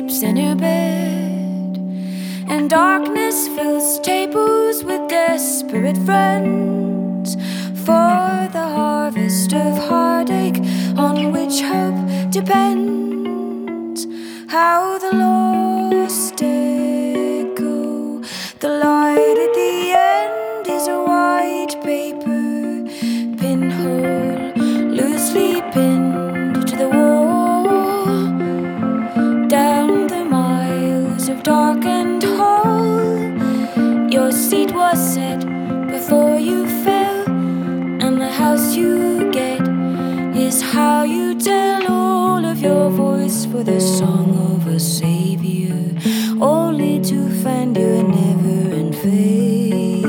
sleeps in her bed, and darkness fills tables with desperate friends for the harvest of heartache on which hope depends. How the lost echo, the light at the end is a white paper pinhole loosely pinned to the wall. Down the miles of darkened hall, your seat was set before you fell, and the house you get is how you tell all of your voice for the song of a savior, only to find you're never in favor.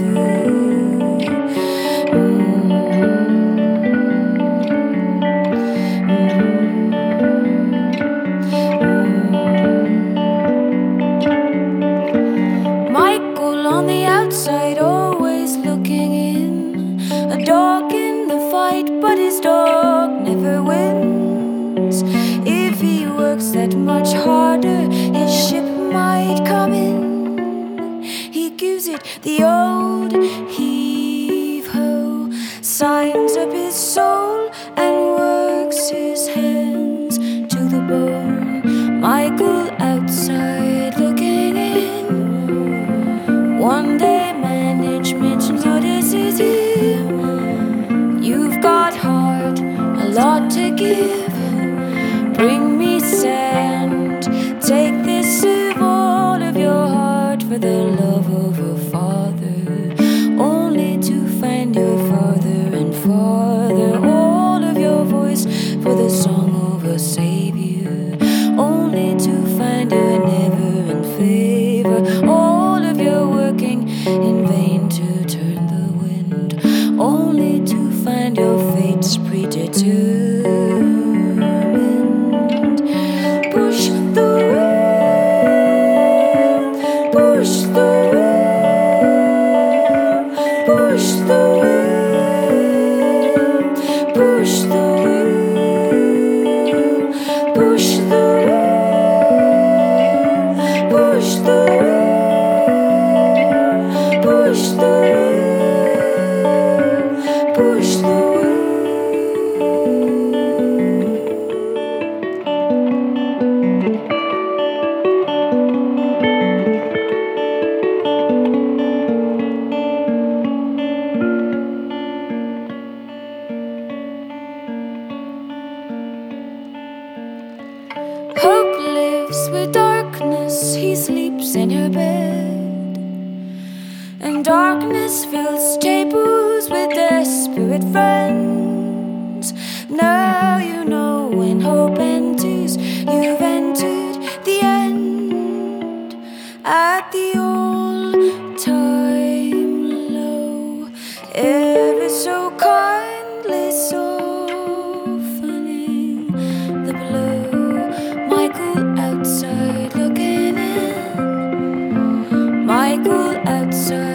Michael on the outside, always looking in, a dog in the fight, but his dog never wins. If he works that much harder, his ship might come in. He gives it the old heave-ho, signs up his soul and works his hands to the bone. Michael outside looking in. One day management notices him. You've got heart, a lot to give. Bring me sand, take this of all of your heart for the love of a father, only to find your farther and farther. All of your voice for the song of a savior, only to find you're never in favor. All of your working in vain to turn the wind, only to find your fate's predetermined. Push the wind, push the wind, push the wind, push the wind, push the wind, push the wind, push the wind, push the wind. Hope lives with darkness, he sleeps in her bed, and darkness fills tables with desperate friends. Now you know when hope enters, you've entered the end. At the all-time low, ever so kindly softening the blow. Michael outside looking in. Michael outside.